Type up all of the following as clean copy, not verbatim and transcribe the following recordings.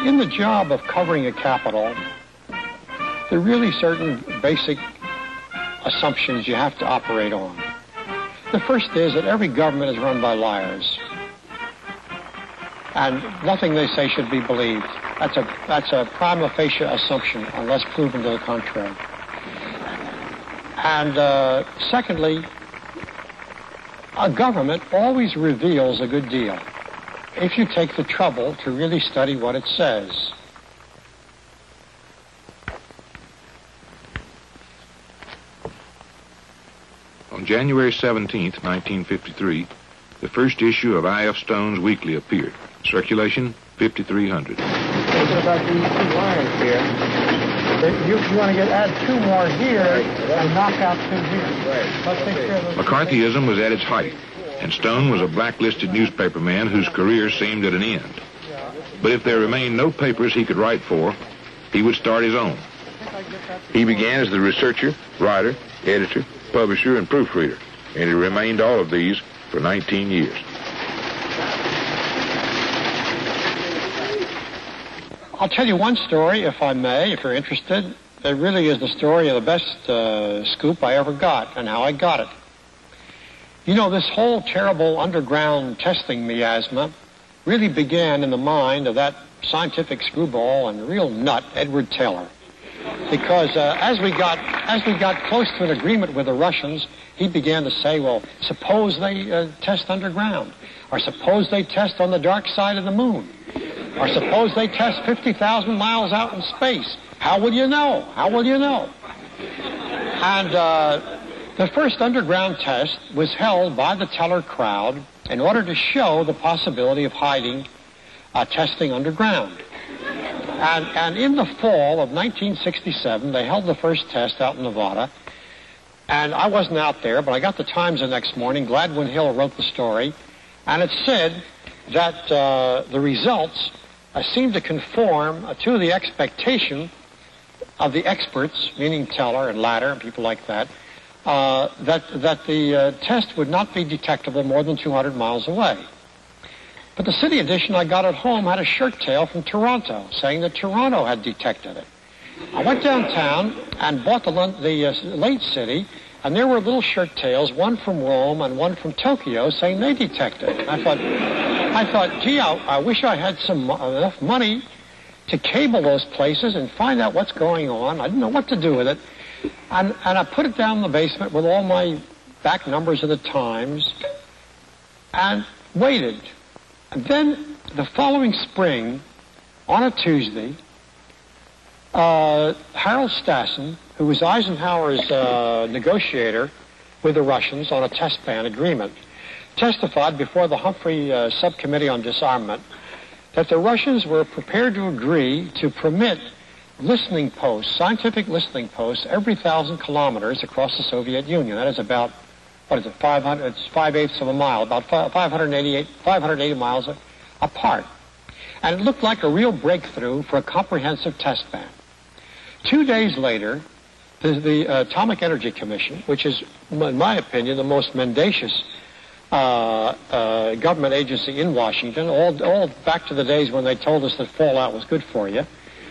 In the job of covering a capital, there are really certain basic assumptions you have to operate on. The first is that every government is run by liars, and nothing they say should be believed. That's a prima facie assumption, unless proven to the contrary. And secondly, a government always reveals a good deal if you take the trouble to really study what it says. On January 17th, 1953, the first issue of I.F. Stone's Weekly appeared. Circulation, 5,300. Thinking about these two lines here. You want to add two more here and knock out two here. Let's take care of those. McCarthyism was at its height, and Stone was a blacklisted newspaperman whose career seemed at an end. But if there remained no papers he could write for, he would start his own. He began as the researcher, writer, editor, publisher, and proofreader, and he remained all of these for 19 years. I'll tell you one story, if I may, if you're interested. It really is the story of the best scoop I ever got and how I got it. You know, this whole terrible underground testing miasma really began in the mind of that scientific screwball and real nut, Edward Taylor. Because as we got close to an agreement with the Russians, he began to say, well, suppose they test underground, or suppose they test on the dark side of the moon, or suppose they test 50,000 miles out in space. How will you know? How will you know? And the first underground test was held by the Teller crowd in order to show the possibility of hiding testing underground. And in the fall of 1967, they held the first test out in Nevada. And I wasn't out there, but I got the Times the next morning. Gladwin Hill wrote the story. And it said that the results seemed to conform to the expectation of the experts, meaning Teller and Latter and people like that, that the test would not be detectable more than 200 miles away. But the city edition I got at home had a shirt tail from Toronto saying that Toronto had detected it. I went downtown and bought the late city, and there were little shirt tails, one from Rome and one from Tokyo, saying they detected it. I thought, gee, I wish I had enough money to cable those places and find out what's going on. I didn't know what to do with it. And I put it down in the basement with all my back numbers of the Times and waited. And then the following spring, on a Tuesday, Harold Stassen, who was Eisenhower's negotiator with the Russians on a test ban agreement, testified before the Humphrey Subcommittee on Disarmament that the Russians were prepared to agree to permit listening posts, scientific listening posts, every 1,000 kilometers across the Soviet Union. That is about, 500, it's 5/8 of a mile, about 580 miles apart. And it looked like a real breakthrough for a comprehensive test ban. 2 days later, the Atomic Energy Commission, which is, in my opinion, the most mendacious government agency in Washington, all back to the days when they told us that fallout was good for you,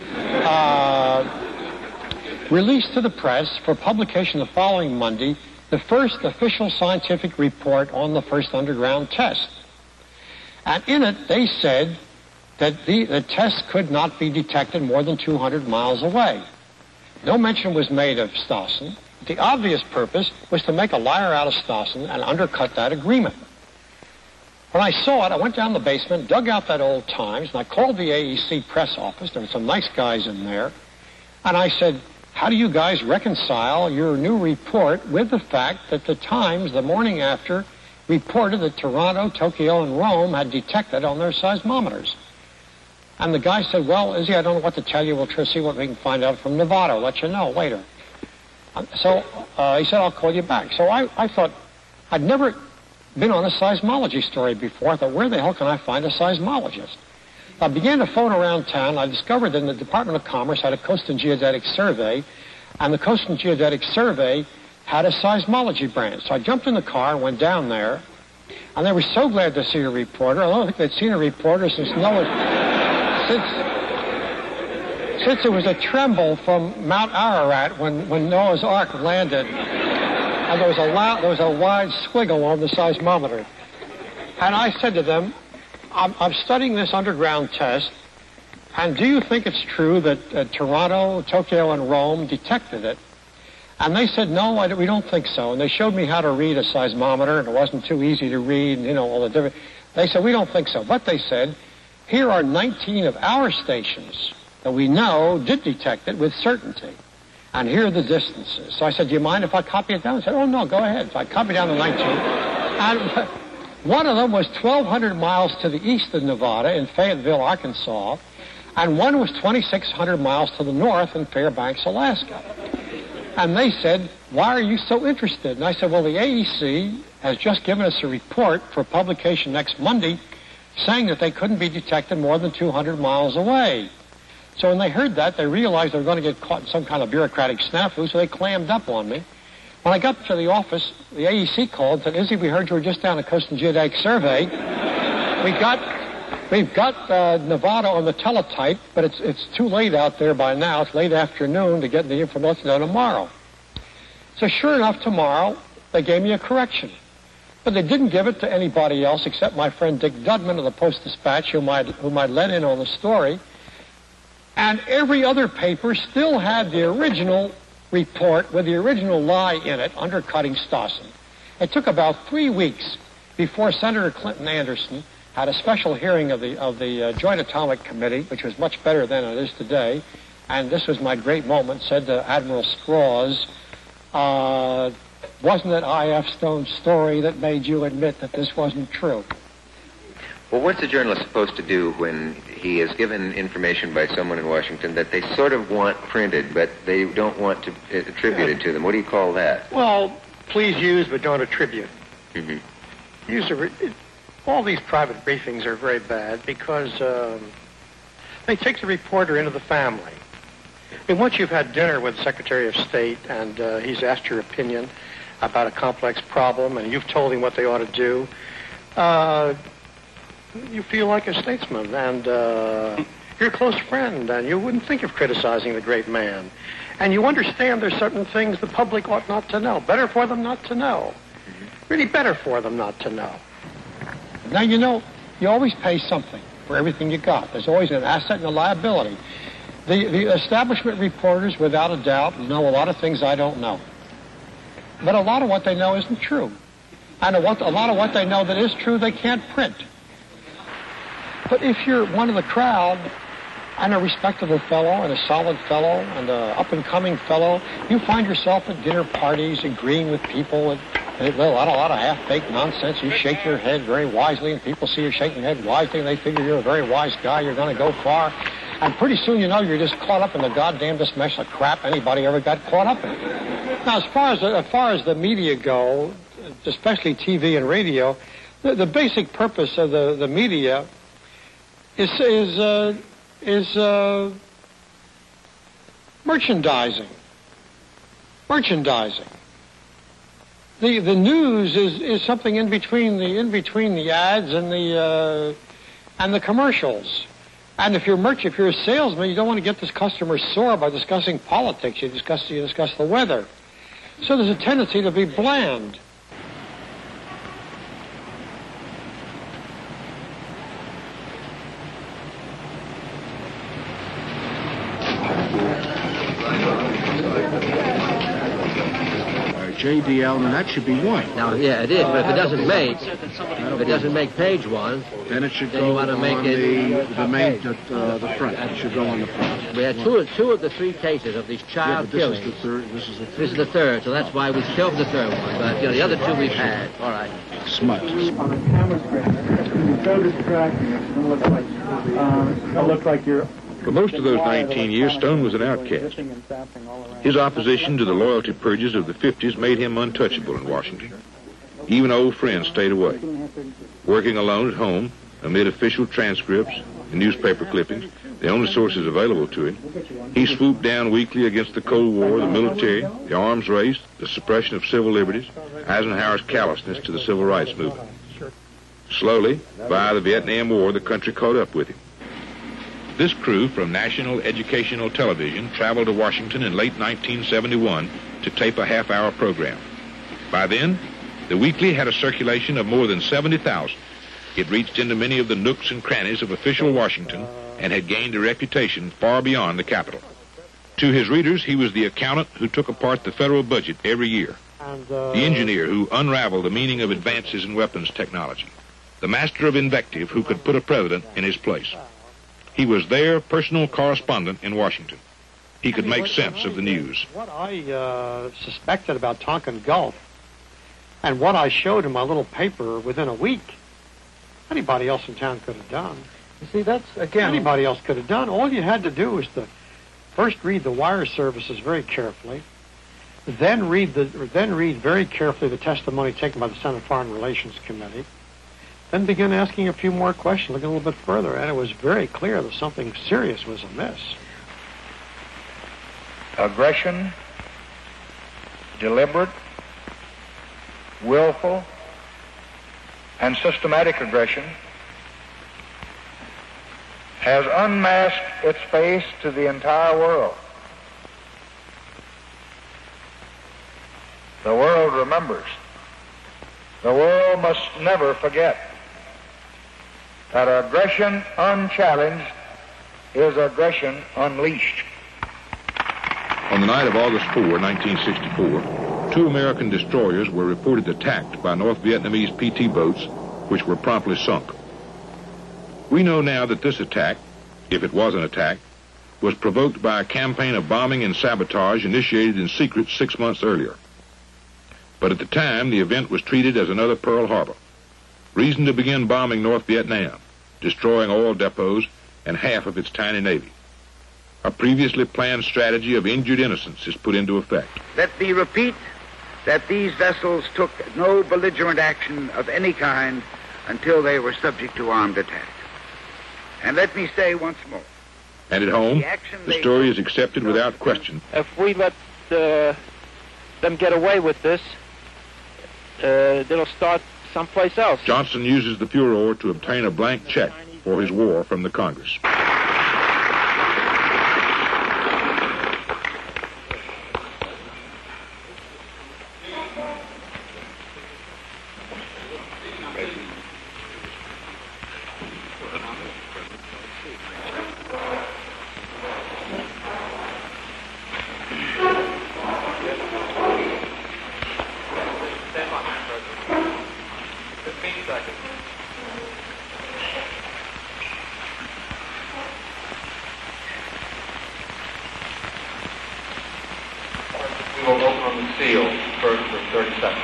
released to the press for publication the following Monday the first official scientific report on the first underground test. And in it, they said that the test could not be detected more than 200 miles away. No mention was made of Stassen. The obvious purpose was to make a liar out of Stassen and undercut that agreement. When I saw it, I went down the basement, dug out that old Times, and I called the AEC press office. There were some nice guys in there. And I said, how do you guys reconcile your new report with the fact that the Times, the morning after, reported that Toronto, Tokyo, and Rome had detected on their seismometers? And the guy said, well, Izzy, I don't know what to tell you. We'll try to see what we can find out from Nevada. I'll let you know later. So he said, I'll call you back. So I thought, I'd never been on a seismology story before. I thought, where the hell can I find a seismologist? I began to phone around town. I discovered that the Department of Commerce had a Coast and Geodetic Survey, and the Coast and Geodetic Survey had a seismology branch. So I jumped in the car and went down there, and they were so glad to see a reporter. I don't think they'd seen a reporter since Noah, since it was a tremble from Mount Ararat when Noah's Ark landed, and there was a wide squiggle on the seismometer. And I said to them, I'm studying this underground test, and do you think it's true that Toronto, Tokyo, and Rome detected it? And they said, no, we don't think so. And they showed me how to read a seismometer, and it wasn't too easy to read, and, all the different... They said, we don't think so. But they said, here are 19 of our stations that we know did detect it with certainty. And here are the distances. So I said, do you mind if I copy it down? They said, oh, no, go ahead. So I copied down the 19. And one of them was 1,200 miles to the east of Nevada in Fayetteville, Arkansas. And one was 2,600 miles to the north in Fairbanks, Alaska. And they said, why are you so interested? And I said, well, the AEC has just given us a report for publication next Monday saying that they couldn't be detected more than 200 miles away. So when they heard that, they realized they were going to get caught in some kind of bureaucratic snafu, so they clammed up on me. When I got to the office, the AEC called and said, Izzy, we heard you were just down at Coast and Geodetic Survey. We've got Nevada on the teletype, but it's too late out there by now. It's late afternoon to get the information out tomorrow. So sure enough, tomorrow, they gave me a correction. But they didn't give it to anybody else except my friend Dick Dudman of the Post-Dispatch, whom I'd let in on the story. And every other paper still had the original report with the original lie in it, undercutting Stassen. It took about 3 weeks before Senator Clinton Anderson had a special hearing of the Joint Atomic Committee, which was much better than it is today. And this was my great moment, said to Admiral Strauss, wasn't it I.F. Stone's story that made you admit that this wasn't true? Well, what's a journalist supposed to do when he is given information by someone in Washington that they sort of want printed, but they don't want to attribute it to them? What do you call that? Well, please use, but don't attribute. Mm-hmm. All these private briefings are very bad because they take the reporter into the family. I mean, once you've had dinner with the Secretary of State and he's asked your opinion about a complex problem and you've told him what they ought to do, you feel like a statesman and you're a close friend and you wouldn't think of criticizing the great man. And you understand there's certain things the public ought not to know. Better for them not to know. Really better for them not to know. Now, you always pay something for everything you got. There's always an asset and a liability. The establishment reporters, without a doubt, know a lot of things I don't know. But a lot of what they know isn't true. And a lot of what they know that is true, they can't print. But if you're one of the crowd and a respectable fellow and a solid fellow and an up-and-coming fellow, you find yourself at dinner parties agreeing with people and a lot of half-baked nonsense. You shake your head very wisely, and people see you shaking your head wisely, and they figure you're a very wise guy, you're going to go far. And pretty soon you're just caught up in the goddamnedest mess of crap anybody ever got caught up in. Now, as far as the media go, especially TV and radio, the basic purpose of the media is merchandising. The news is something in between the ads and the commercials. And if you're a salesman, you don't want to get this customer sore by discussing politics. You discuss the weather. So there's a tendency to be bland. J.D. Allen, that should be one. Now, yeah, it is, but if it doesn't make page one, then it should then go you want to make on it the front. It should go on the front. We had two of the three cases of these child killings. This is the third, so that's why we shelved the third one. But the other two we've had. All right. Smut. On a camera screen, it's so distracting. It's going to look like you're. For most of those 19 years, Stone was an outcast. His opposition to the loyalty purges of the 50s made him untouchable in Washington. Even old friends stayed away. Working alone at home, amid official transcripts and newspaper clippings, the only sources available to him, he swooped down weekly against the Cold War, the military, the arms race, the suppression of civil liberties, Eisenhower's callousness to the civil rights movement. Slowly, via the Vietnam War, the country caught up with him. This crew from National Educational Television traveled to Washington in late 1971 to tape a half-hour program. By then, the weekly had a circulation of more than 70,000. It reached into many of the nooks and crannies of official Washington and had gained a reputation far beyond the Capitol. To his readers, he was the accountant who took apart the federal budget every year, the engineer who unraveled the meaning of advances in weapons technology, the master of invective who could put a president in his place. He was their personal correspondent in Washington. He could make sense of the news. What I suspected about Tonkin Gulf and what I showed in my little paper within a week, anybody else in town could have done. You see, that's, again... Anybody else could have done. All you had to do was to first read the wire services very carefully, then read very carefully the testimony taken by the Senate Foreign Relations Committee, then begin asking a few more questions, looking a little bit further, and it was very clear that something serious was amiss. Aggression, deliberate, willful, and systematic aggression has unmasked its face to the entire world. The world remembers. The world must never forget that aggression unchallenged is aggression unleashed. On the night of August 4, 1964, 2 American destroyers were reported attacked by North Vietnamese PT boats, which were promptly sunk. We know now that this attack, if it was an attack, was provoked by a campaign of bombing and sabotage initiated in secret 6 months earlier. But at the time, the event was treated as another Pearl Harbor. Reason to begin bombing North Vietnam, destroying oil depots and half of its tiny navy. A previously planned strategy of injured innocents is put into effect. Let me repeat that these vessels took no belligerent action of any kind until they were subject to armed attack. And let me say once more. And at home, the story is accepted without question. If we let them get away with this, they'll start someplace else. Johnson uses the furor to obtain a blank check for his war from the Congress. We will open the seal first for 30 seconds.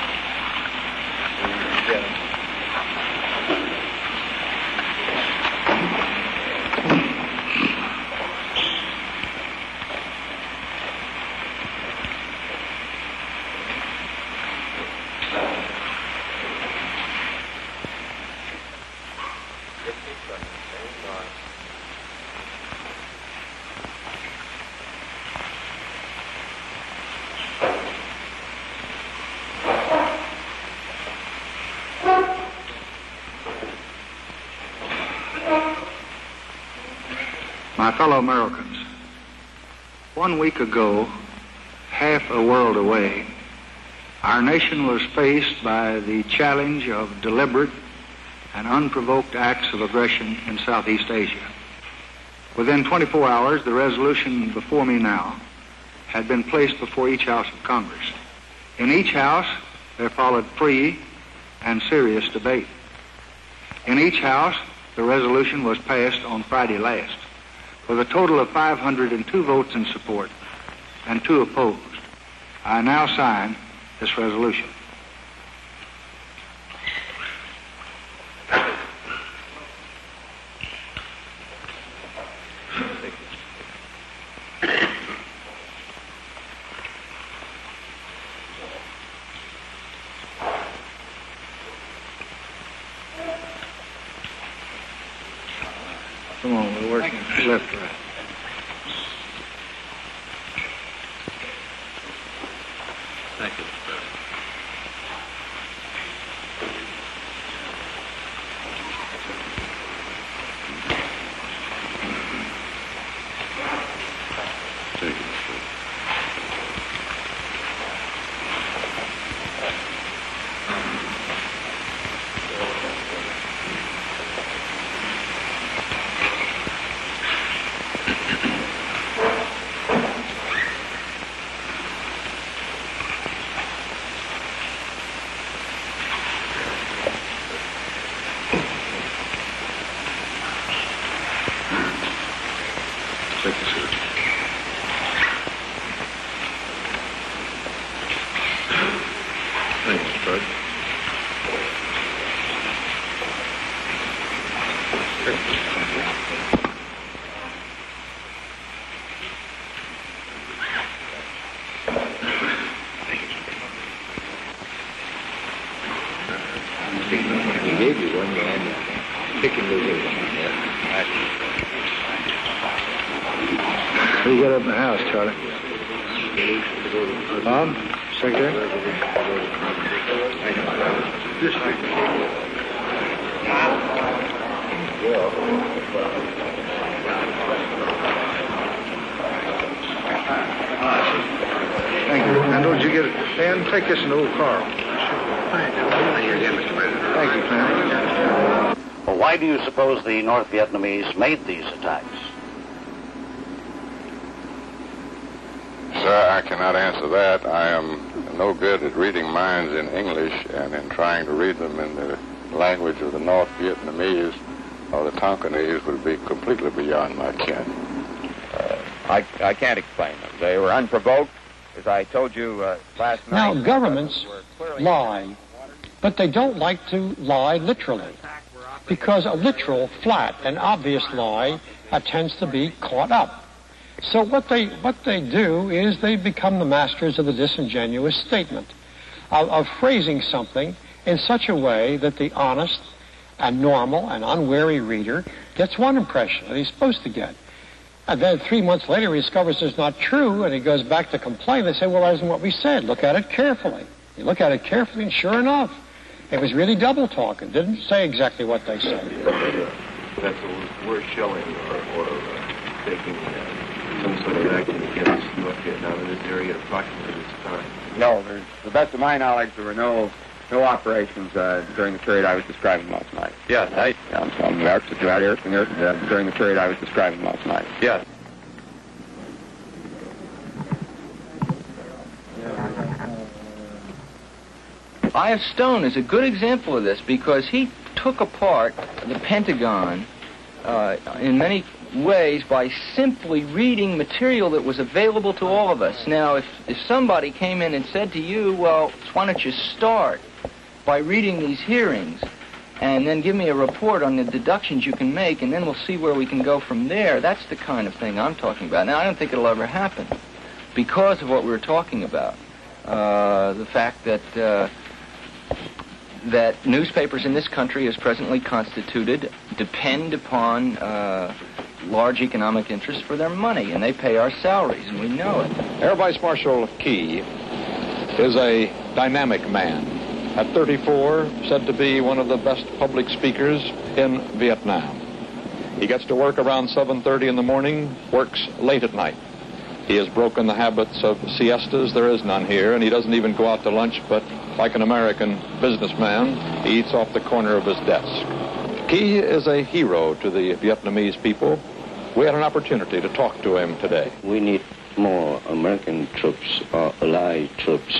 My fellow Americans, 1 week ago, half a world away, our nation was faced by the challenge of deliberate and unprovoked acts of aggression in Southeast Asia. Within 24 hours, the resolution before me now had been placed before each house of Congress. In each house, there followed free and serious debate. In each house, the resolution was passed on Friday last, with a total of 502 votes in support and 2 opposed. I now sign this resolution. Come on, we're working left, right. Thank you. He gave you one man. Pick and move in. What do you got up in the house, Charlie? Bob? Secretary? Thank you. And did you get it? Dan, take this in the old car. Thank you, Clem. Well, why do you suppose the North Vietnamese made these attacks? Sir, I cannot answer that. I am no good at reading minds in English, and in trying to read them in the language of the North Vietnamese or the Tonkinese would be completely beyond my ken. I can't explain them. They were unprovoked, as I told you last night. Now, governments lie, but they don't like to lie literally, because a literal, flat, and obvious lie tends to be caught up. So what they do is they become the masters of the disingenuous statement, of phrasing something in such a way that the honest and normal and unwary reader gets one impression that he's supposed to get. And then 3 months later he discovers it's not true, and he goes back to complain. They say, well, that isn't what we said. Look at it carefully. You look at it carefully, and sure enough, it was really double talk. It didn't say exactly what they said. That's we're showing or taking some sort of action against North Vietnam in this area approximately this time. No, to the best of my knowledge, there were no operations during the period I was describing last night. Yes, I'm during the period I was describing last night. Yes. I.F. Stone is a good example of this because he took apart the Pentagon in many ways by simply reading material that was available to all of us. Now, if somebody came in and said to you, well, why don't you start by reading these hearings and then give me a report on the deductions you can make, and then we'll see where we can go from there, that's the kind of thing I'm talking about. Now, I don't think it'll ever happen because of what we were talking about. The fact that newspapers in this country as presently constituted depend upon large economic interests for their money, and they pay our salaries, and we know it. Air Vice Marshal Key is a dynamic man. At 34, said to be one of the best public speakers in Vietnam. He gets to work around 7:30 in the morning, works late at night. He has broken the habits of siestas. There is none here, and he doesn't even go out to lunch, but like an American businessman, he eats off the corner of his desk. Key is a hero to the Vietnamese people. We had an opportunity to talk to him today. We need more American troops or allied troops.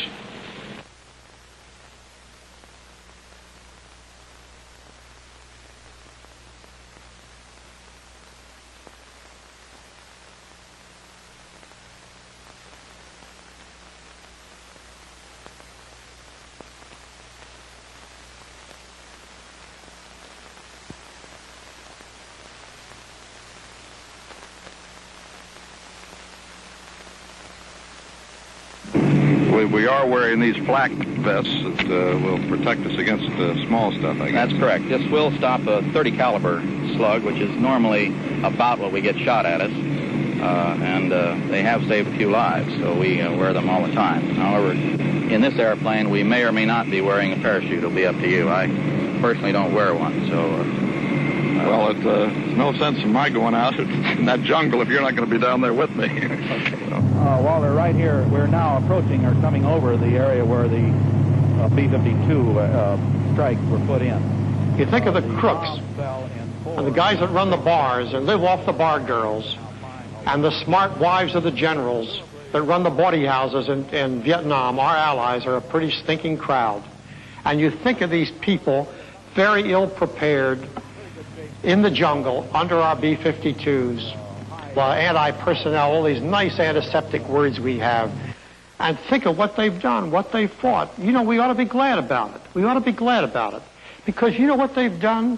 We are wearing these flak vests that will protect us against small stuff, I guess. That's correct. This will stop a .30 caliber slug, which is normally about what we get shot at us, and they have saved a few lives, so we wear them all the time. However, in this airplane, we may or may not be wearing a parachute. It'll be up to you. I personally don't wear one, so... well, it's no sense in my going out in that jungle if you're not going to be down there with me. Walter, right here, we're now approaching or coming over the area where the B-52 strikes were put in. You think of the crooks and the guys that run the bars and live off the bar girls and the smart wives of the generals that run the bawdy houses in Vietnam. Our allies are a pretty stinking crowd. And you think of these people very ill prepared in the jungle under our B-52s. Anti-personnel, all these nice antiseptic words we have. And think of what they've done, what they've fought. You know, we ought to be glad about it. We ought to be glad about it. Because you know what they've done?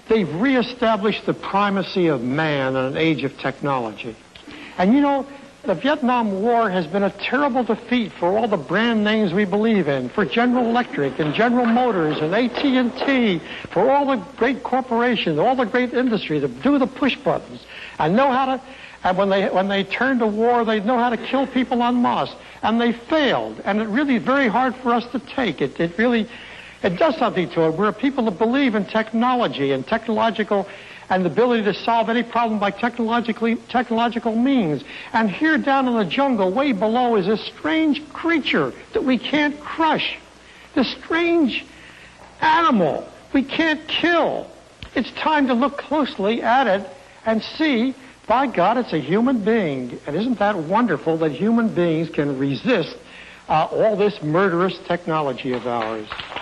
They've reestablished the primacy of man in an age of technology. And you know, the Vietnam War has been a terrible defeat for all the brand names we believe in, for General Electric and General Motors and AT&T, for all the great corporations, all the great industry that do the push buttons and know how to, and when they turn to war, they know how to kill people en masse. And they failed. And it really is very hard for us to take. It does something to it. We're people that believe in technology and technological and the ability to solve any problem by technological means. And here down in the jungle, way below, is this strange creature that we can't crush. This strange animal we can't kill. It's time to look closely at it and see, by God, it's a human being. And isn't that wonderful that human beings can resist all this murderous technology of ours?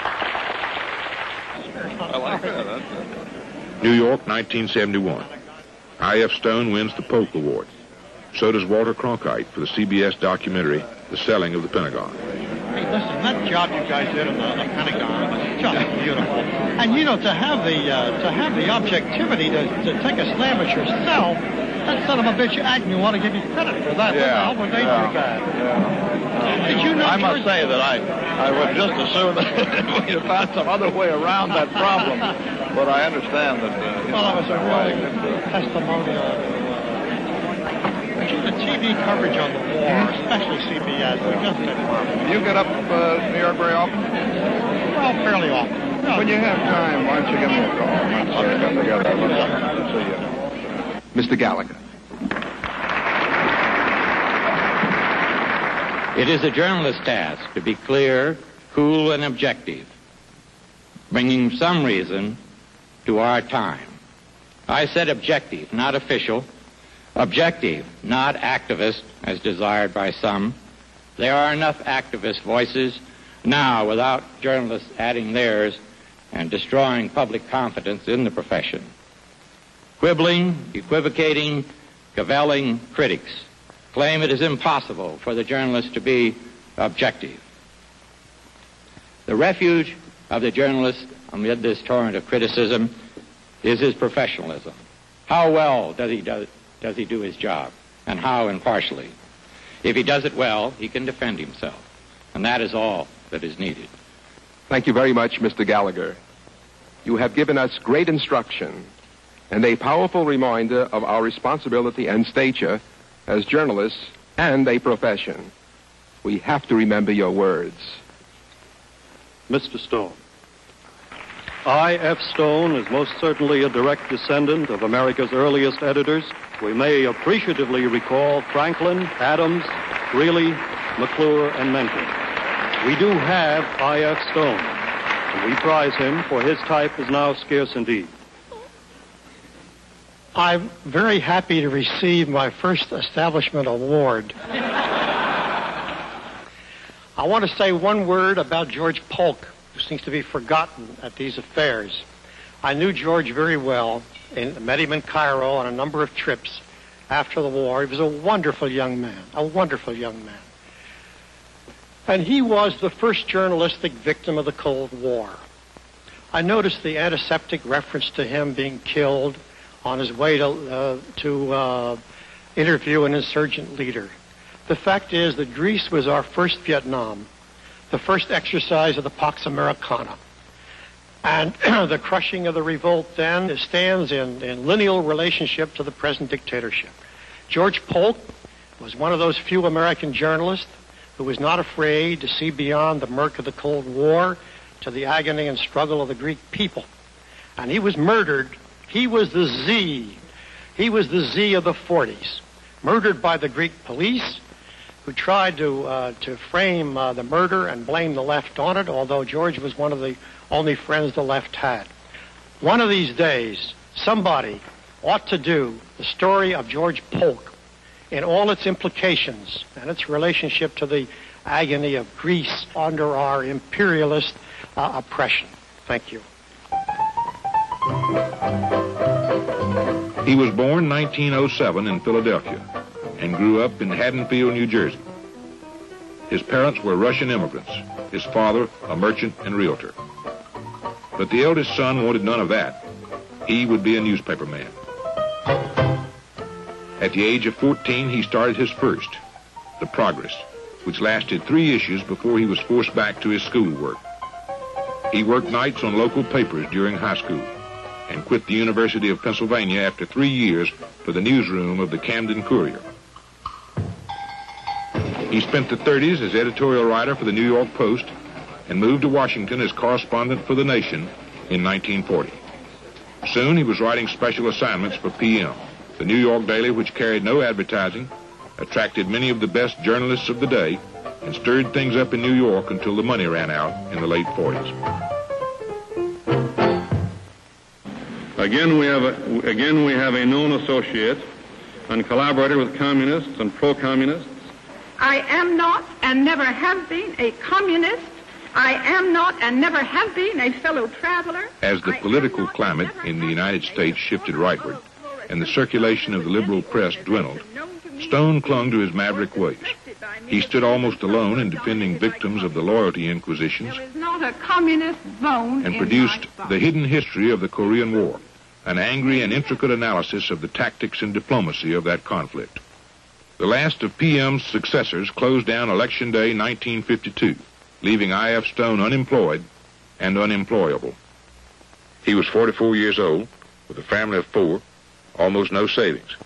I like that. New York, 1971. I.F. Stone wins the Polk Award. So does Walter Cronkite for the CBS documentary, The Selling of the Pentagon. Hey, listen, that job you guys did in the Pentagon was just beautiful. And you know, to have the objectivity to take a slam at yourself, that son of a bitch Agnew ought to give you credit for that. Yeah. What the hell were they doing that? Did you know? I must say that I would just assume that we'd have found some other way around that problem. But I understand that. Well, it was a really good testimonial. The TV coverage on the war, especially CBS, we just did marvelous. You get up New York very often? Well, fairly often. No. When you have time, why don't you give me a call? Let's get together. I'd love to see you. Mr. Gallagher. It is a journalist's task to be clear, cool, and objective, bringing some reason to our time. I said objective, not official. Objective, not activist, as desired by some. There are enough activist voices now without journalists adding theirs and destroying public confidence in the profession. Quibbling, equivocating, cavelling critics claim it is impossible for the journalist to be objective. The refuge of the journalist amid this torrent of criticism is his professionalism. How well does he do his job, and how impartially? If he does it well, he can defend himself, and that is all that is needed. Thank you very much, Mr. Gallagher. You have given us great instruction and a powerful reminder of our responsibility and stature as journalists and a profession. We have to remember your words. Mr. Stone, I.F. Stone is most certainly a direct descendant of America's earliest editors. We may appreciatively recall Franklin, Adams, Greeley, McClure, and Mencken. We do have I.F. Stone, and we prize him, for his type is now scarce indeed. I'm very happy to receive my first establishment award. I want to say one word about George Polk, who seems to be forgotten at these affairs. I knew George very well and met him in Cairo on a number of trips after the war. He was a wonderful young man, And he was the first journalistic victim of the Cold War. I noticed the antiseptic reference to him being killed on his way to interview an insurgent leader. The fact is that Greece was our first Vietnam, the first exercise of the Pax Americana. And the crushing of the revolt then stands in lineal relationship to the present dictatorship. George Polk was one of those few American journalists who was not afraid to see beyond the murk of the Cold War to the agony and struggle of the Greek people. And he was murdered. He was the Z. He was the Z of the 40s, murdered by the Greek police, who tried to frame the murder and blame the left on it, although George was one of the only friends the left had. One of these days, somebody ought to do the story of George Polk in all its implications and its relationship to the agony of Greece under our imperialist oppression. Thank you. He was born 1907 in Philadelphia and grew up in Haddonfield, New Jersey. His parents were Russian immigrants, his father a merchant and realtor. But the eldest son wanted none of that. He would be a newspaper man. At the age of 14, he started his first, The Progress, which lasted 3 issues before he was forced back to his schoolwork. He worked nights on local papers during high school and quit the University of Pennsylvania after 3 years for the newsroom of the Camden Courier. He spent the 30s as editorial writer for the New York Post and moved to Washington as correspondent for The Nation in 1940. Soon he was writing special assignments for PM, the New York daily which carried no advertising, attracted many of the best journalists of the day, and stirred things up in New York until the money ran out in the late 40s. Again, we have a known associate and collaborator with communists and pro-communists. I am not and never have been a communist. I am not and never have been a fellow traveler. As the political climate in the United States shifted rightward and the circulation of the liberal press dwindled, Stone clung to his maverick ways. He stood almost alone in defending victims of the loyalty inquisitions There is not a communist bone and produced The Hidden History of the Korean War, an angry and intricate analysis of the tactics and diplomacy of that conflict. The last of PM's successors closed down Election Day 1952, leaving I.F. Stone unemployed and unemployable. He was 44 years old, with a family of 4, almost no savings.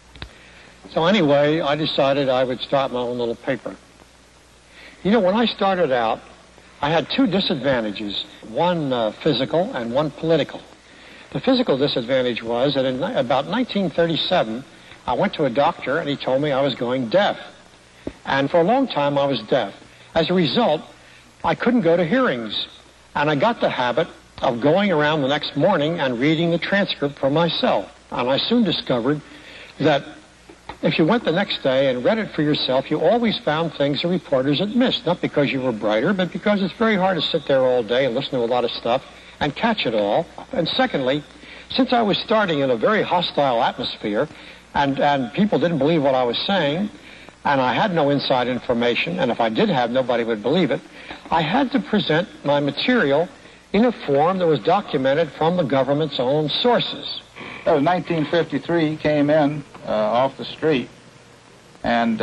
So anyway, I decided I would start my own little paper. You know, when I started out, I had 2 disadvantages, one physical and one political. The physical disadvantage was that in about 1937, I went to a doctor and he told me I was going deaf. And for a long time I was deaf. As a result, I couldn't go to hearings. And I got the habit of going around the next morning and reading the transcript for myself. And I soon discovered that if you went the next day and read it for yourself, you always found things the reporters had missed. Not because you were brighter, but because it's very hard to sit there all day and listen to a lot of stuff and catch it all. And secondly, since I was starting in a very hostile atmosphere and people didn't believe what I was saying, and I had no inside information, and if I did have, nobody would believe it, I had to present my material in a form that was documented from the government's own sources. That was 1953. He came in off the street and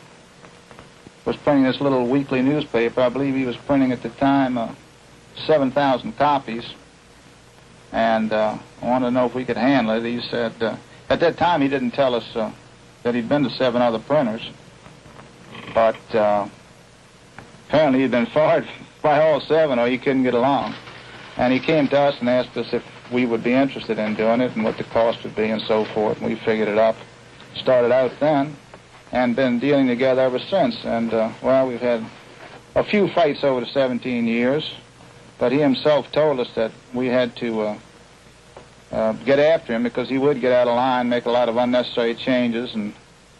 was printing this little weekly newspaper. I believe he was printing at the time 7,000 copies, and wanted to know if we could handle it. He said, at that time he didn't tell us that he'd been to 7 other printers, but apparently he'd been fired by all 7 or he couldn't get along. And he came to us and asked us if we would be interested in doing it and what the cost would be and so forth. And we figured it up, started out then, and been dealing together ever since. And, well, we've had a few fights over the 17 years, but he himself told us that we had to get after him because he would get out of line, make a lot of unnecessary changes, and,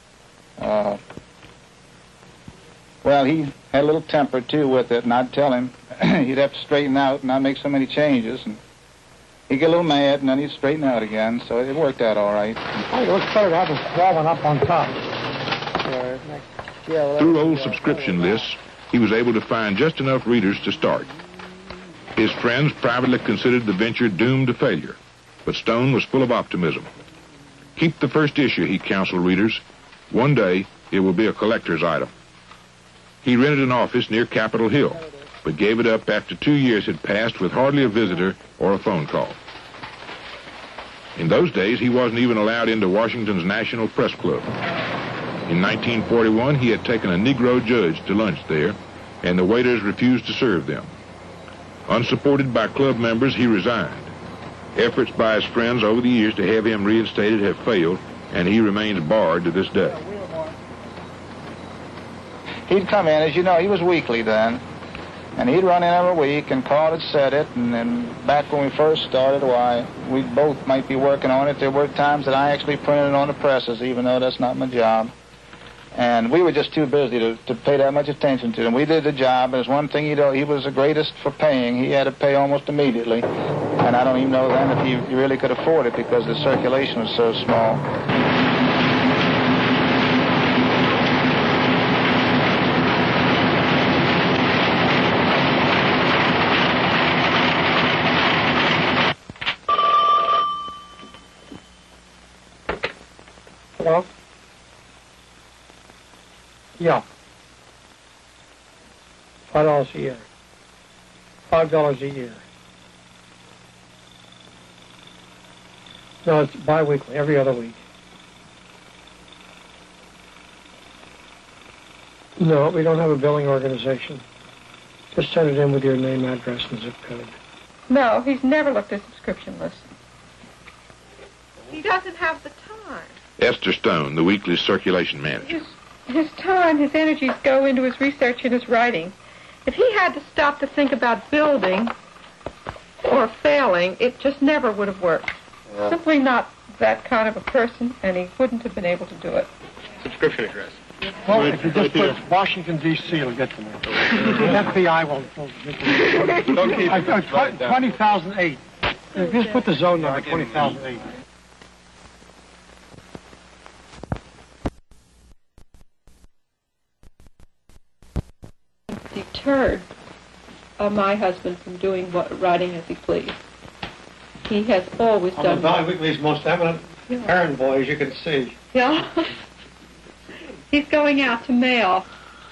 well, he had a little temper, too, with it, and I'd tell him he'd have to straighten out and not make so many changes, and he'd get a little mad, and then he'd straighten out again, so it worked out all right. It looks better to have a small one up on top. Through old subscription lists, he was able to find just enough readers to start. His friends privately considered the venture doomed to failure, but Stone was full of optimism. Keep the first issue, he counseled readers. One day, it will be a collector's item. He rented an office near Capitol Hill, but gave it up after 2 years had passed with hardly a visitor or a phone call. In those days, he wasn't even allowed into Washington's National Press Club. In 1941, he had taken a Negro judge to lunch there, and the waiters refused to serve them. Unsupported by club members, he resigned. Efforts by his friends over the years to have him reinstated have failed, and he remains barred to this day. He'd come in, as you know, he was weekly then, and he'd run in every week and call it, set it, and then back when we first started, why, we both might be working on it. There were times that I actually printed it on the presses, even though that's not my job. And we were just too busy to pay that much attention to him. We did the job. There's one thing he was the greatest for paying. He had to pay almost immediately. And I don't even know then if he really could afford it because the circulation was so small. Hello? Yeah. $5 a year. $5 a year. No, it's bi-weekly, every other week. No, we don't have a billing organization. Just send it in with your name, address, and zip code. No, he's never looked at subscription lists. He doesn't have the time. Esther Stone, the weekly's circulation manager. His time, his energies go into his research and his writing. If he had to stop to think about building or failing, it just never would have worked. Yeah. Simply not that kind of a person, and he wouldn't have been able to do it. Subscription address. Well, if you just put Washington, D.C., it'll get to me. FBI will. Don't keep 20,008. If you just put the zone number, 20,008. Deterred my husband from doing writing as he pleased. He has always I'm done. the Valley Weekly's most eminent errand boy, as you can see. Yeah. He's going out to mail.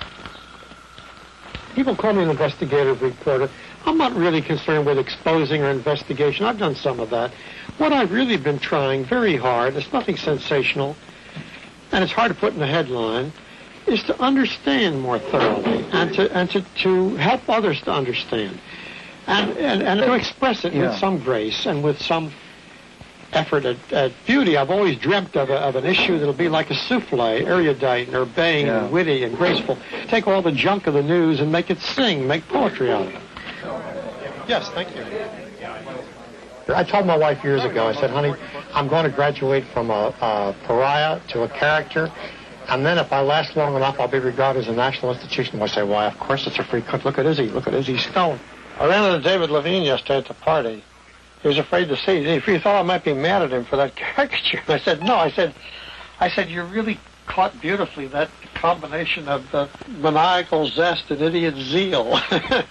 People call me an investigative reporter. I'm not really concerned with exposing or investigation. I've done some of that. What I've really been trying very hard, it's nothing sensational, and it's hard to put in a headline, is to understand more thoroughly and to help others to understand and to express it with some grace and with some effort at beauty. I've always dreamt of an issue that'll be like a souffle, erudite and urbane and witty and graceful. Take all the junk of the news and make it sing, make poetry out of it. Yes, thank you. I told my wife years ago, I said, honey, I'm going to graduate from a pariah to a character, and then if I last long enough, I'll be regarded as a national institution. I say, why, of course it's a free country. Look at Izzy Stone. I ran into David Levine yesterday at the party. He was afraid to see it. He thought I might be mad at him for that caricature. I said, no. I said, you really caught beautifully that combination of the maniacal zest and idiot zeal.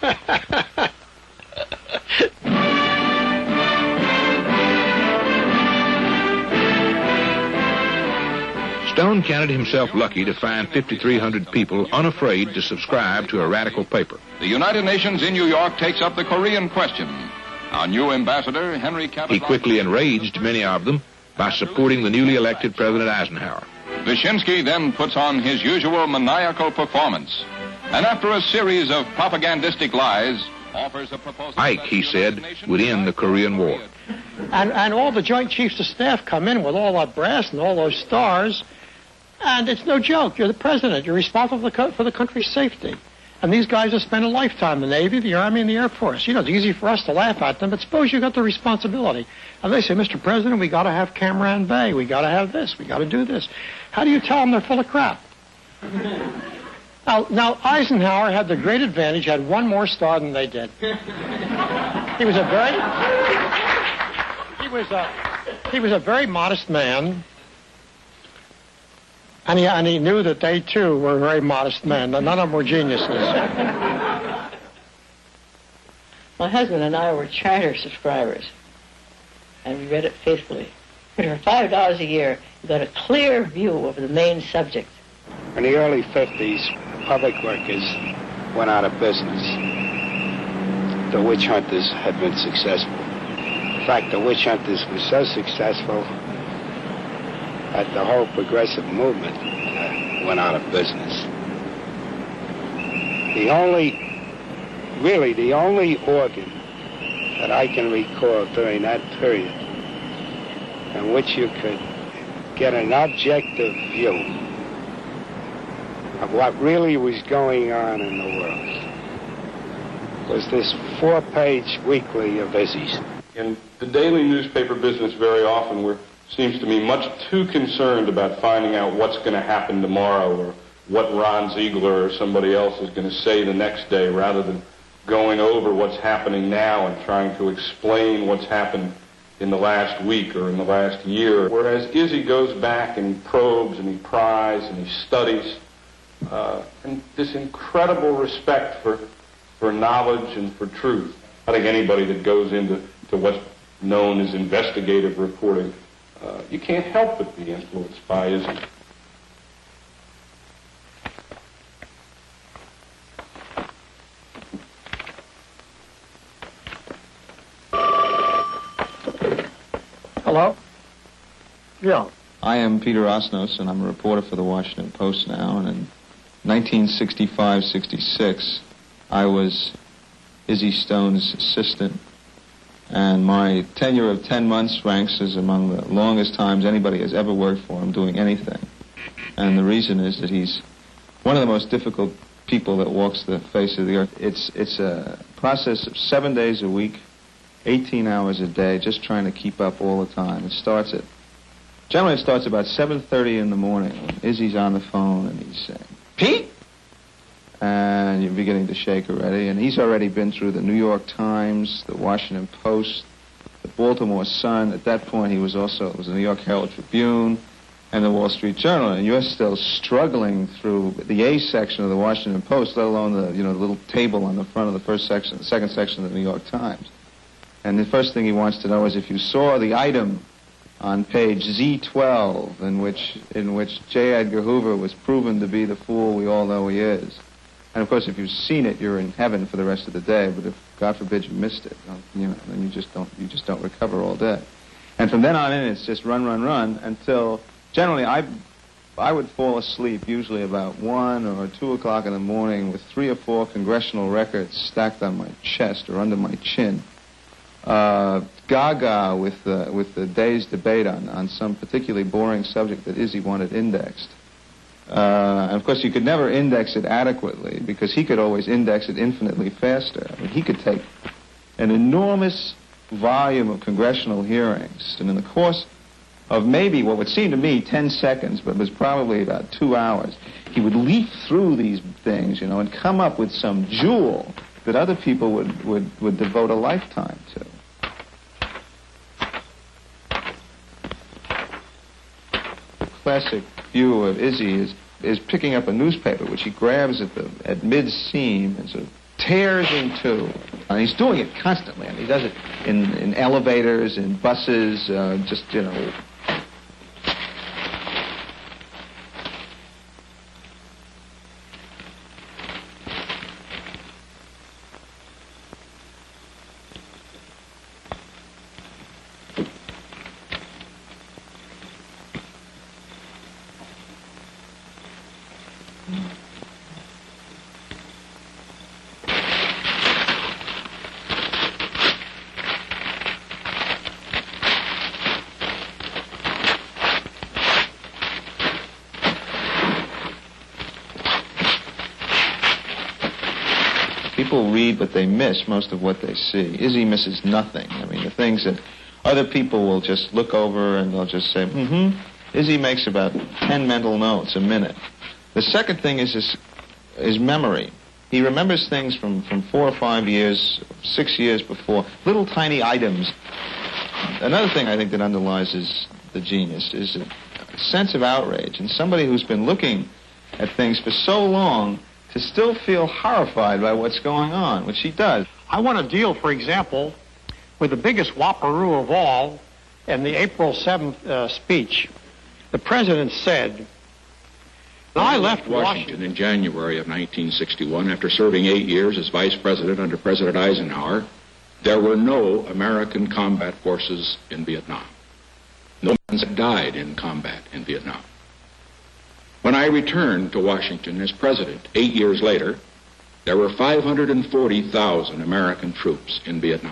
Stone counted himself lucky to find 5,300 people unafraid to subscribe to a radical paper. The United Nations in New York takes up the Korean question. Our new ambassador, Henry Cabot. He quickly enraged many of them by supporting the newly elected President Eisenhower. Wyszynski then puts on his usual maniacal performance, and after a series of propagandistic lies, offers a proposal. Ike, he said, would end the Korean War. And all the Joint Chiefs of Staff come in with all that brass and all those stars, and it's no joke. You're the president. You're responsible for the country's safety. And these guys have spent a lifetime in the Navy, the Army, and the Air Force. You know, it's easy for us to laugh at them, but suppose you got the responsibility. And they say, Mr. President, we got to have Camaran Bay. We got to have this. We got to do this. How do you tell them they're full of crap? Now, Eisenhower had the great advantage, had one more star than they did. He was a very modest man. And he knew that they, too, were very modest men. None of them were geniuses. My husband and I were charter subscribers, and we read it faithfully. But for $5 a year, you got a clear view of the main subject. In the early 50s, public workers went out of business. The witch hunters had been successful. In fact, the witch hunters were so successful that the whole progressive movement went out of business. The only organ that I can recall during that period in which you could get an objective view of what really was going on in the world was this 4-page weekly of Izzy's. In the daily newspaper business, very often seems to me much too concerned about finding out what's going to happen tomorrow or what Ron Ziegler or somebody else is going to say the next day, rather than going over what's happening now and trying to explain what's happened in the last week or in the last year. Whereas Izzy goes back and he probes and he pries and he studies, and this incredible respect for knowledge and for truth. I think anybody that goes into what's known as investigative reporting you can't help but be influenced by Izzy. Hello? Yeah. I am Peter Osnos, and I'm a reporter for the Washington Post now, and in 1965-66, I was Izzy Stone's assistant, and my tenure of 10 months ranks as among the longest times anybody has ever worked for him doing anything. And the reason is that he's one of the most difficult people that walks the face of the earth. It's a process of 7 days a week, 18 hours a day, just trying to keep up all the time. Generally it starts about 7:30 in the morning when Izzy's on the phone and he's saying, "Pete?" And you're beginning to shake already. And he's already been through the New York Times, the Washington Post, the Baltimore Sun. At that point, it was the New York Herald Tribune, and the Wall Street Journal. And you're still struggling through the A section of the Washington Post, let alone the little table on the front of the second section of the New York Times. And the first thing he wants to know is if you saw the item on page Z12 in which J. Edgar Hoover was proven to be the fool we all know he is. And of course, if you've seen it, you're in heaven for the rest of the day. But if, God forbid, you missed it, then you just don't recover all day. And from then on in, it's just run until generally I would fall asleep usually about 1 or 2 o'clock in the morning with 3 or 4 congressional records stacked on my chest or under my chin. Gaga with the day's debate on some particularly boring subject that Izzy wanted indexed. And of course, you could never index it adequately because he could always index it infinitely faster. I mean, he could take an enormous volume of congressional hearings, and in the course of maybe what would seem to me 10 seconds, but was probably about 2 hours, he would leaf through these things, and come up with some jewel that other people would devote a lifetime to. Classic view of Izzy is picking up a newspaper, which he grabs at mid-seam and sort of tears in two. And he's doing it constantly, and he does it in elevators, in buses, People read, but they miss most of what they see. Izzy misses nothing. I mean, the things that other people will just look over and they'll just say, Izzy makes about 10 mental notes a minute. The second thing is memory. He remembers things from 4 or 5 years, 6 years before, little tiny items. Another thing I think that underlies the genius is a sense of outrage. And somebody who's been looking at things for so long to still feel horrified by what's going on, which he does. I want to deal, for example, with the biggest whopperoo of all in the April 7th speech. The president said, I left Washington in January of 1961 after serving 8 years as vice president under President Eisenhower. There were no American combat forces in Vietnam. No Americans had died in combat in Vietnam. When I returned to Washington as president 8 years later, there were 540,000 American troops in Vietnam.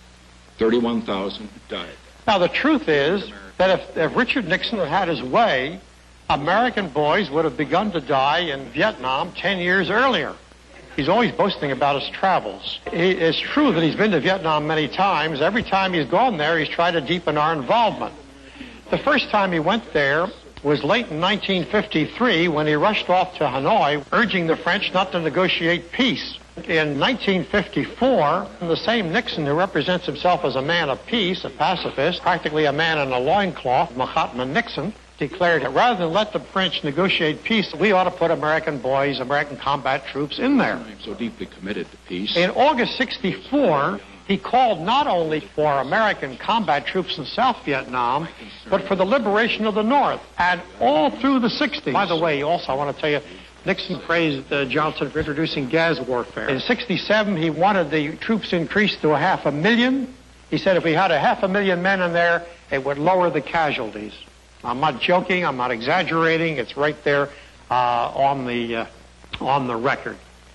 31,000 died. Now, the truth is that if Richard Nixon had had his way, American boys would have begun to die in Vietnam 10 years earlier. He's always boasting about his travels. It's true that he's been to Vietnam many times. Every time he's gone there, he's tried to deepen our involvement. The first time he went there was late in 1953 when he rushed off to Hanoi, urging the French not to negotiate peace. In 1954, the same Nixon who represents himself as a man of peace, a pacifist, practically a man in a loincloth, Mahatma Nixon, declared that rather than let the French negotiate peace, we ought to put American boys, American combat troops in there. I'm so deeply committed to peace. In August 64, He called not only for American combat troops in South Vietnam, but for the liberation of the North, and all through the 60s. By the way, also, I want to tell you, Nixon praised Johnson for introducing gas warfare. In 67, he wanted the troops increased to 500,000. He said if we had 500,000 men in there, it would lower the casualties. I'm not joking. I'm not exaggerating. It's right there on the record.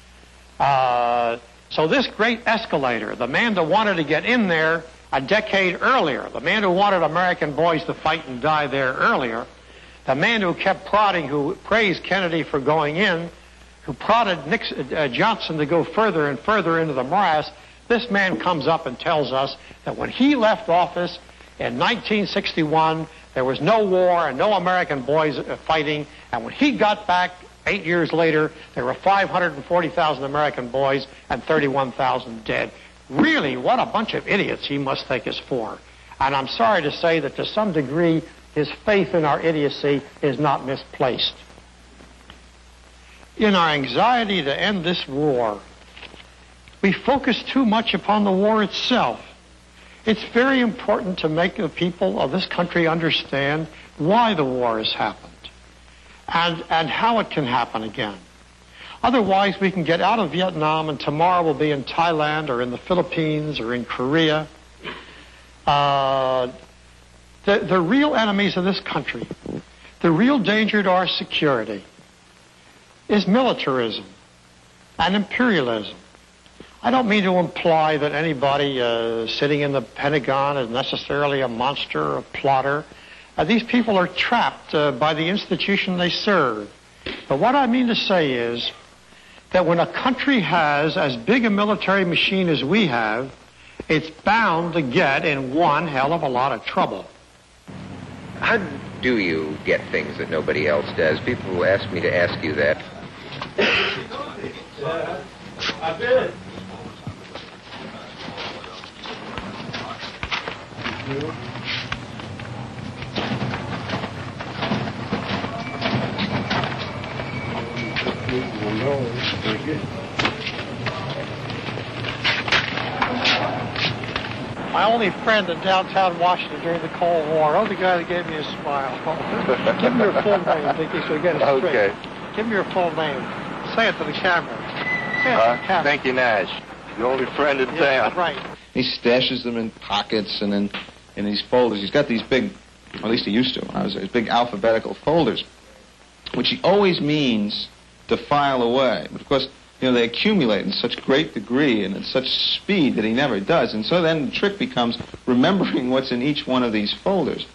So this great escalator, the man that wanted to get in there a decade earlier, the man who wanted American boys to fight and die there earlier, the man who kept prodding, who praised Kennedy for going in, who prodded Johnson to go further and further into the morass, this man comes up and tells us that when he left office in 1961, there was no war and no American boys fighting, and when he got back 8 years later, there were 540,000 American boys and 31,000 dead. Really, what a bunch of idiots he must take us for. And I'm sorry to say that to some degree, his faith in our idiocy is not misplaced. In our anxiety to end this war, we focus too much upon the war itself. It's very important to make the people of this country understand why the war has happened and how it can happen again. Otherwise, we can get out of Vietnam and tomorrow we'll be in Thailand or in the Philippines or in Korea. The real enemies of this country, the real danger to our security, is militarism and imperialism. I don't mean to imply that anybody sitting in the Pentagon is necessarily a monster or a plotter. These people are trapped by the institution they serve. But what I mean to say is that when a country has as big a military machine as we have, it's bound to get in one hell of a lot of trouble. How do you get things that nobody else does? People will ask me to ask you that. I did. My only friend in downtown Washington during the Cold War. Oh, the guy that gave me a smile. Give me your full name, Dickie, so we get it straight. Okay. Give me your full name. Say it to the camera. Say it to the camera. Thank you, Nash. The only friend in town. Right. He stashes them in pockets and in these folders. He's got these big, or at least he used to when I was there, these big alphabetical folders, which he always means to file away. But of course, you know, they accumulate in such great degree and at such speed that he never does. And so then the trick becomes remembering what's in each one of these folders.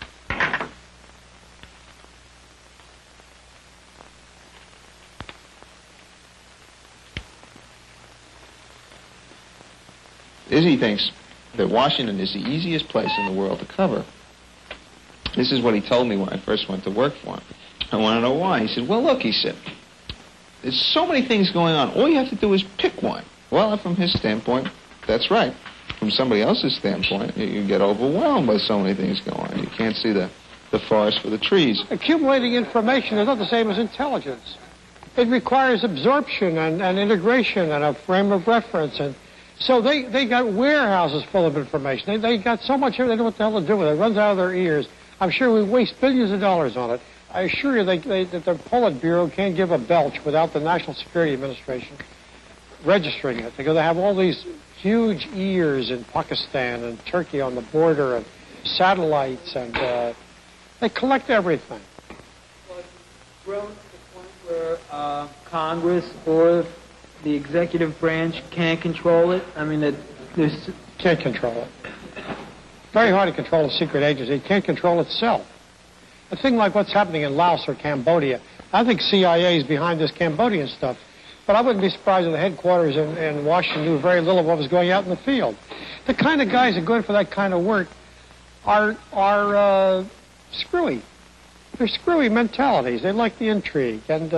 Izzy thinks that Washington is the easiest place in the world to cover. This is what he told me when I first went to work for him. I want to know why. He said, well, look, he said, there's so many things going on. All you have to do is pick one. Well, from his standpoint, that's right. From somebody else's standpoint, you get overwhelmed by so many things going on. You can't see the forest for the trees. Accumulating information is not the same as intelligence. It requires absorption and integration and a frame of reference. And so they got warehouses full of information. They got so much, they don't know what the hell to do with it. It runs out of their ears. I'm sure we waste billions of dollars on it. I assure you that the Politburo can't give a belch without the National Security Administration registering it, because they have all these huge ears in Pakistan and Turkey on the border and satellites, and they collect everything. Grown to the point where Congress or the executive branch can't control it? I mean, Can't control it. Very hard to control a secret agency. It can't control itself. A thing like what's happening in Laos or Cambodia, I think CIA is behind this Cambodian stuff. But I wouldn't be surprised if the headquarters in Washington knew very little of what was going out in the field. The kind of guys that go in for that kind of work are screwy. They're screwy mentalities. They like the intrigue. And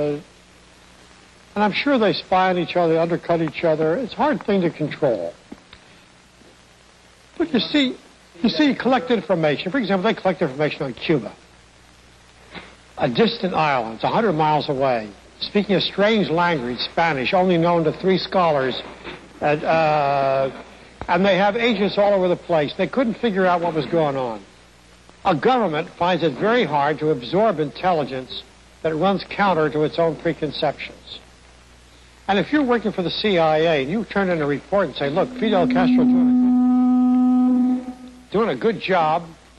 I'm sure they spy on each other, undercut each other. It's a hard thing to control. But you see, collect information. For example, they collect information on Cuba, a distant island, it's 100 miles away, speaking a strange language, Spanish, only known to 3 scholars. And they have agents all over the place. They couldn't figure out what was going on. A government finds it very hard to absorb intelligence that runs counter to its own preconceptions. And if you're working for the CIA and you turn in a report and say, look, Fidel Castro doing a good job,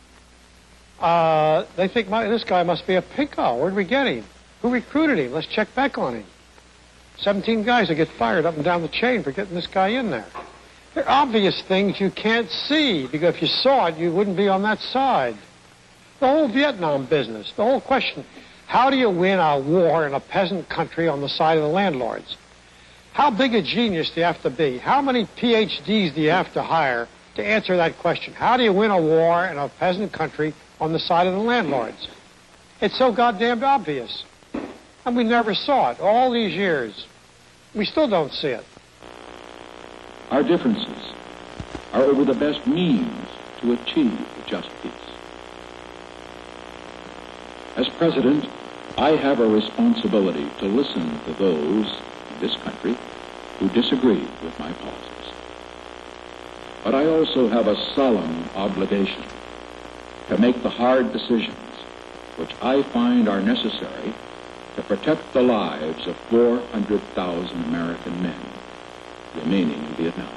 they think this guy must be a pinko. Where'd we get him? Who recruited him? Let's check back on him. 17 guys that get fired up and down the chain for getting this guy in there. They're obvious things you can't see, because if you saw it, you wouldn't be on that side. The whole Vietnam business, the whole question, how do you win a war in a peasant country on the side of the landlords? How big a genius do you have to be? How many PhDs do you have to hire to answer that question? How do you win a war in a peasant country on the side of the landlords? It's so goddamn obvious. And we never saw it all these years. We still don't see it. Our differences are over the best means to achieve a just peace. As president, I have a responsibility to listen to those in this country who disagree with my policies. But I also have a solemn obligation to make the hard decisions which I find are necessary to protect the lives of 400,000 American men remaining in Vietnam.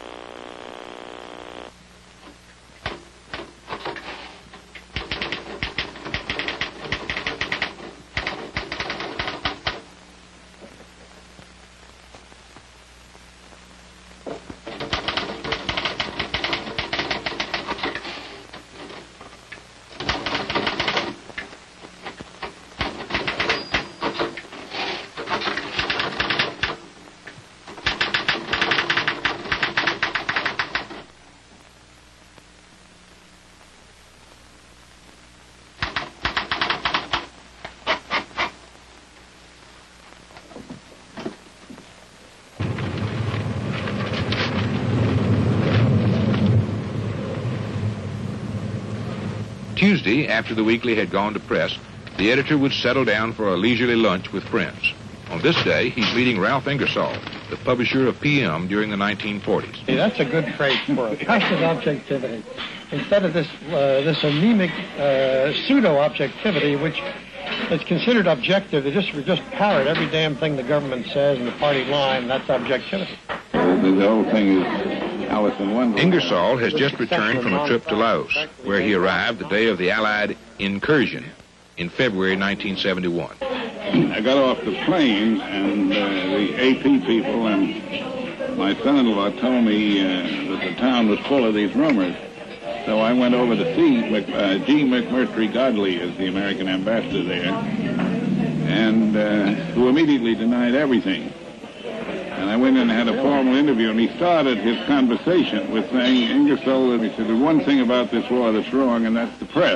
Tuesday, after the weekly had gone to press, the editor would settle down for a leisurely lunch with friends. On this day, he's meeting Ralph Ingersoll, the publisher of PM during the 1940s. Hey, that's a good phrase for it. Passive objectivity. Instead of this anemic pseudo-objectivity, which is considered objective, they just parrot every damn thing the government says and the party line. That's objectivity. The whole thing is Alice in Wonderland. Ingersoll has just returned from a trip to Laos, where he arrived the day of the Allied incursion in February 1971. I got off the plane, and the AP people and my son-in-law told me that the town was full of these rumors. So I went over to see G. McMurtry Godley as the American ambassador there, and who immediately denied everything. And I went in and had a formal interview, and he started his conversation with saying, Ingersoll, he said, there's one thing about this war that's wrong, and that's the press.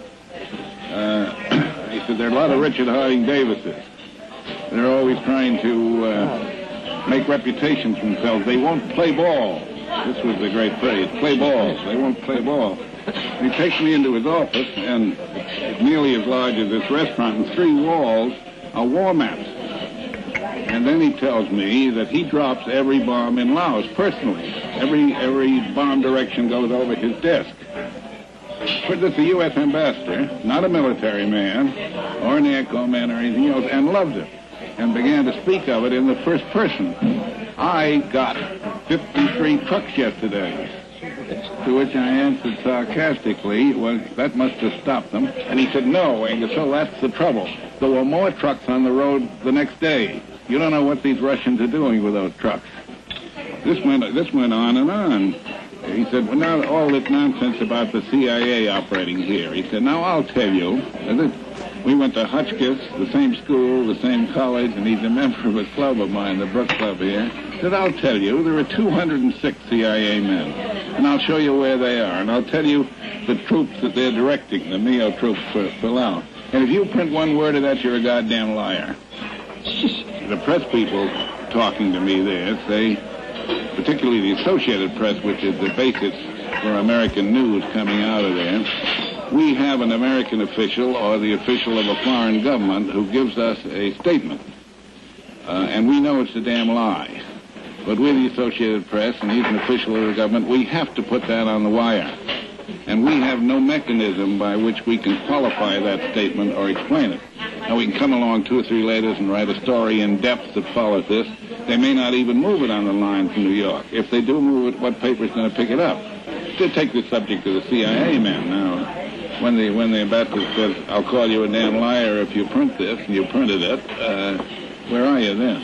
He said, there are a lot of Richard Harding Davises. They're always trying to make reputations for themselves. They won't play ball. This was the great phrase, play ball. They won't play ball. He takes me into his office, and it's nearly as large as this restaurant, and 3 walls are war maps. And then he tells me that he drops every bomb in Laos personally. Every bomb direction goes over his desk. But this is a U.S. ambassador, not a military man, or an air corps man or anything else, and loved it, and began to speak of it in the first person. I got 53 trucks yesterday. To which I answered sarcastically, well, that must have stopped them. And he said, no, Ingersoll, that's the trouble. There were more trucks on the road the next day. You don't know what these Russians are doing with those trucks. This went on and on. He said, well, now all this nonsense about the CIA operating here. He said, now I'll tell you. We went to Hotchkiss, the same school, the same college, and he's a member of a club of mine, the Brook Club here. He said, I'll tell you, there are 206 CIA men, and I'll show you where they are, and I'll tell you the troops that they're directing, the MEO troops for Laos. And if you print one word of that, you're a goddamn liar. The press people talking to me there say, particularly the Associated Press, which is the basis for American news coming out of there, we have an American official or the official of a foreign government who gives us a statement. And we know it's a damn lie. But we're the Associated Press, and he's an official of the government. We have to put that on the wire. And we have no mechanism by which we can qualify that statement or explain it. Now, we can come along 2 or 3 later and write a story in depth that follows this. They may not even move it on the line from New York. If they do move it, what paper's going to pick it up? To take the subject of the CIA man now. When the ambassador says, I'll call you a damn liar if you print this, and you printed it, where are you then?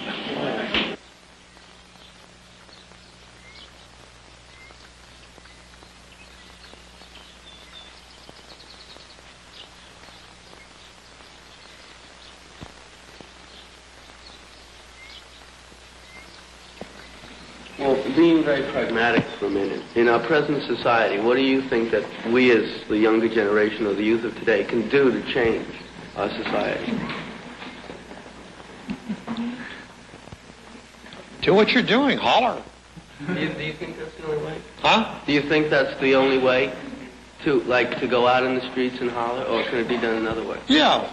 Well, being very pragmatic for a minute, in our present society, what do you think that we as the younger generation or the youth of today can do to change our society? Do what you're doing. Holler. Do you think that's the only way? Huh? Do you think that's the only way to go out in the streets and holler, or can it be done another way? Yeah.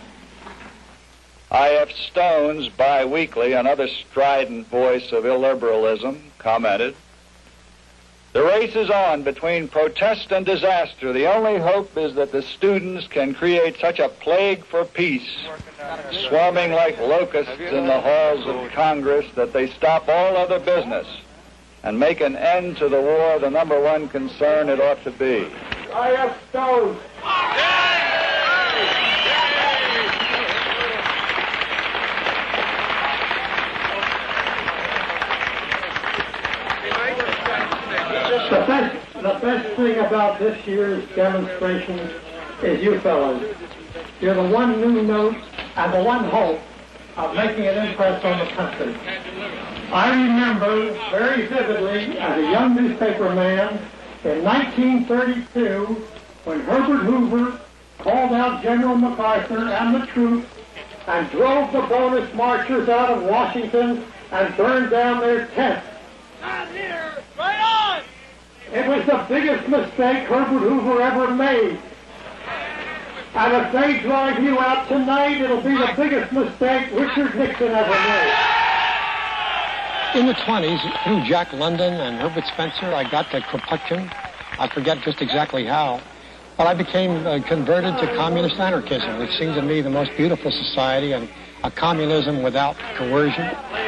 I.F. Stone's bi-weekly, another strident voice of illiberalism, commented, "The race is on between protest and disaster. The only hope is that the students can create such a plague for peace, swarming like locusts in the halls of Congress, that they stop all other business and make an end to the war the number one concern it ought to be." I.F. Stone. The best thing about this year's demonstration is you fellows. You're the one new note and the one hope of making an impress on the country. I remember very vividly as a young newspaper man in 1932 when Herbert Hoover called out General MacArthur and the troops and drove the bonus marchers out of Washington and burned down their tents. Not here! Right on! It was the biggest mistake Herbert Hoover ever made. And if they drive you out tonight, it'll be the biggest mistake Richard Nixon ever made. In the 20s, through Jack London and Herbert Spencer, I got to Kropotkin. I forget just exactly how. But I became converted to communist anarchism, which seemed to me the most beautiful society, and a communism without coercion.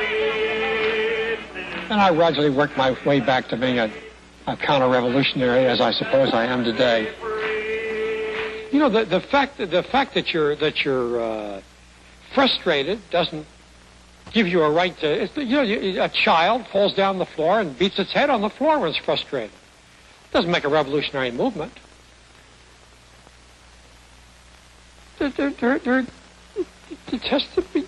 And I gradually worked my way back to being a counter-revolutionary, as I suppose I am today. You know, the fact that you're frustrated doesn't give you a right to. A child falls down the floor and beats its head on the floor when it's frustrated. It doesn't make a revolutionary movement. There has to be.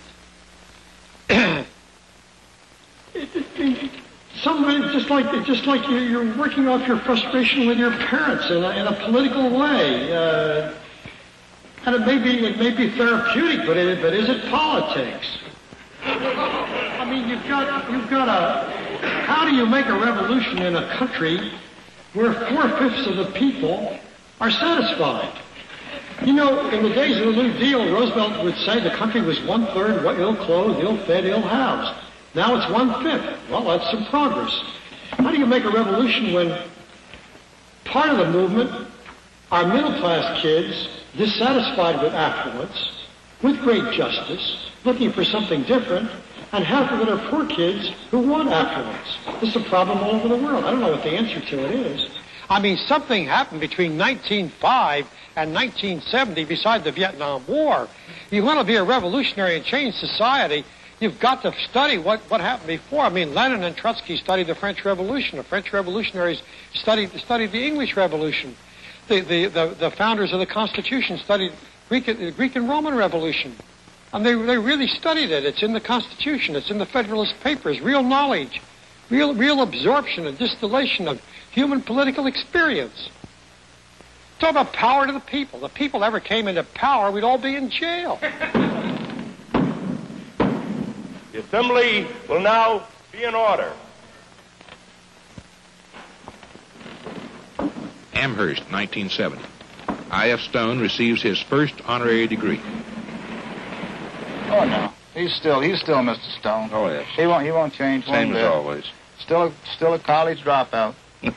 Somebody just like you're working off your frustration with your parents in a political way, and it may be therapeutic, but is it politics? I mean, you've got a. How do you make a revolution in a country where 4/5 of the people are satisfied? You know, in the days of the New Deal, Roosevelt would say the country was 1/3 ill-clothed, ill-fed, ill-housed. Now it's 1/5. Well, that's some progress. How do you make a revolution when part of the movement are middle-class kids dissatisfied with affluence, with great justice, looking for something different, and half of it are poor kids who want affluence? This is a problem all over the world. I don't know what the answer to it is. I mean, something happened between 1905 and 1970 besides the Vietnam War. You want to be a revolutionary and change society, you've got to study what happened before. I mean, Lenin and Trotsky studied the French Revolution. The French revolutionaries studied the English Revolution. The founders of the Constitution studied the Greek and Roman Revolution. And they really studied it. It's in the Constitution. It's in the Federalist Papers. Real knowledge. Real absorption and distillation of human political experience. Talk about power to the people. If the people ever came into power, we'd all be in jail. The assembly will now be in order. Amherst, 1970. I.F. Stone receives his first honorary degree. Oh, no. He's still Mr. Stone. Oh, yes. He won't change one Same bit. as always. Still a college dropout.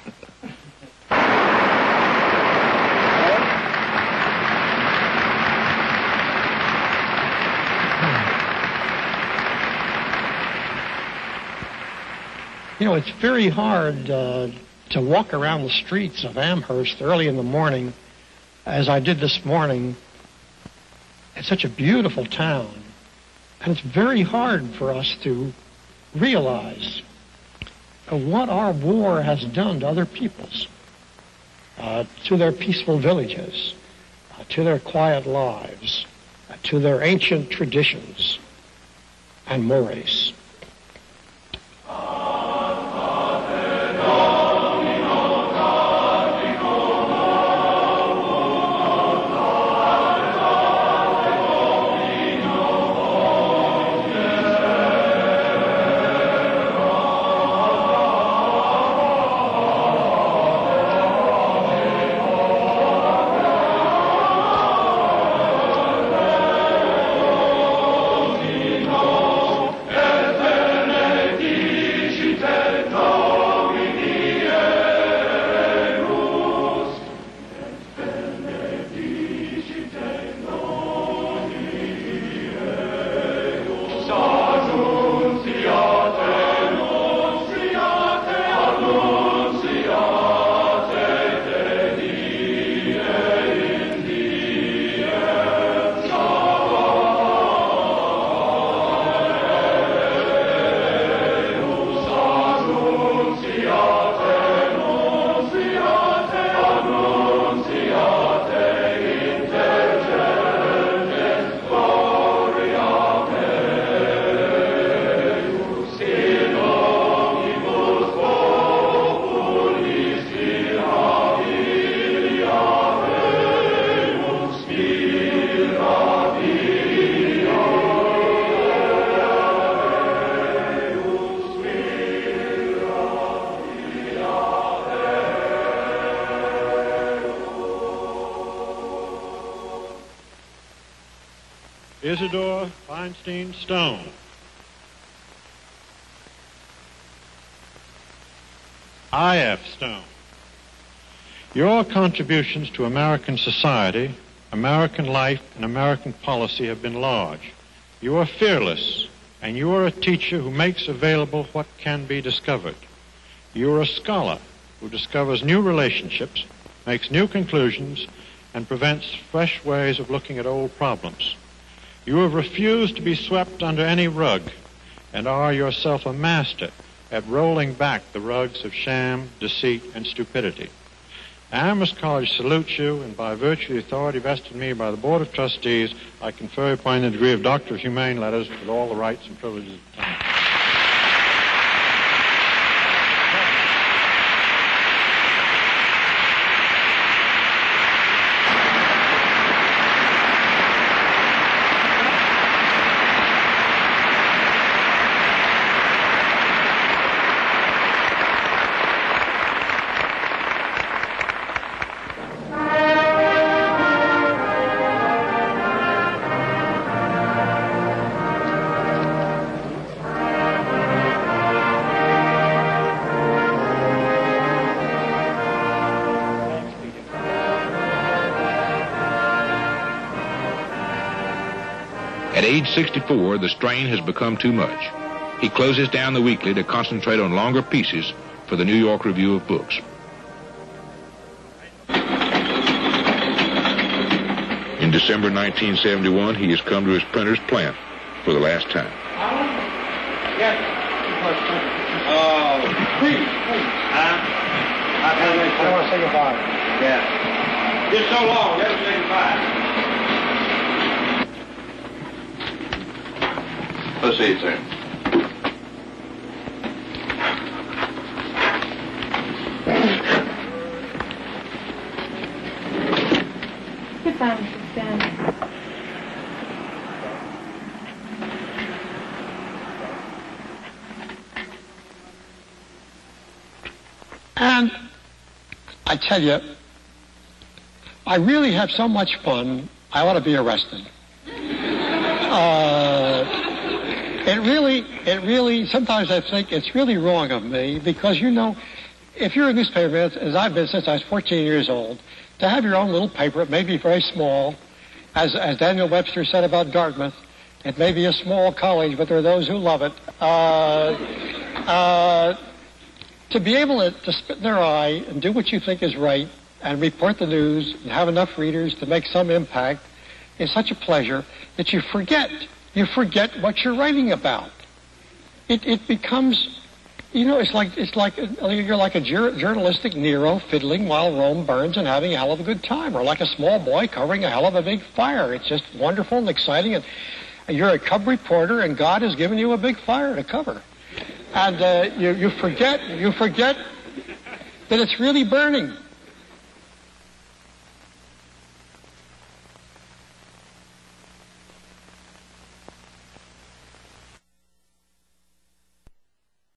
You know, it's very hard to walk around the streets of Amherst early in the morning, as I did this morning. It's such a beautiful town, and it's very hard for us to realize what our war has done to other peoples, to their peaceful villages, to their quiet lives, to their ancient traditions and mores. Isidore Feinstein Stone. I.F. Stone. Your contributions to American society, American life, and American policy have been large. You are fearless, and you are a teacher who makes available what can be discovered. You are a scholar who discovers new relationships, makes new conclusions, and prevents fresh ways of looking at old problems. You have refused to be swept under any rug and are yourself a master at rolling back the rugs of sham, deceit, and stupidity. Amherst College salutes you, and by virtue of the authority vested in me by the Board of Trustees, I confer upon you the degree of Doctor of Humane Letters with all the rights and privileges of the time. At age 64, the strain has become too much. He closes down the weekly to concentrate on longer pieces for the New York Review of Books. In December 1971, he has come to his printer's plant for the last time. Yes. Please. I want to say goodbye. Yeah. Just so long. Never say goodbye. Let's see it, sir. Goodbye, Mrs. Stan. And I tell you, I really have so much fun, I ought to be arrested. It really, sometimes I think it's really wrong of me because, you know, if you're a newspaper, as I've been since I was 14 years old, to have your own little paper, it may be very small, as Daniel Webster said about Dartmouth, it may be a small college, but there are those who love it. To be able to spit in their eye and do what you think is right and report the news and have enough readers to make some impact is such a pleasure that you forget what you're writing about. It becomes, you know, it's like you're like a journalistic Nero fiddling while Rome burns and having a hell of a good time, or like a small boy covering a hell of a big fire. It's just wonderful and exciting, and you're a cub reporter, and God has given you a big fire to cover, and you forget that it's really burning.